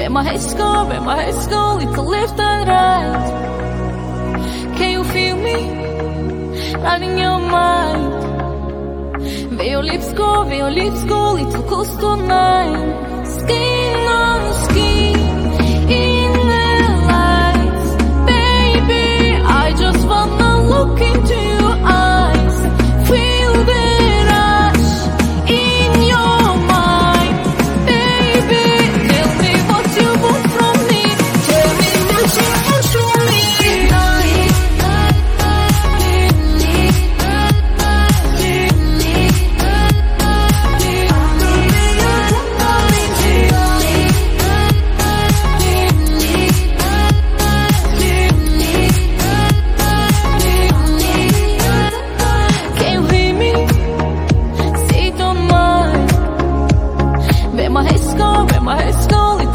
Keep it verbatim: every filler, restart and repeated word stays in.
Where my head's going, where my head's going, to left and right. Can you feel me? Not in your mind. Where your lips go, where your lips go, little close to mine. Skin on skin, in the lights. Baby, I just wanna look into your eyes. Feel the rush in your mind. Baby, tell me what you want from me. Tell me what you want from me. Can you hear me? Say don't mind. Where my head's going, where my head's going.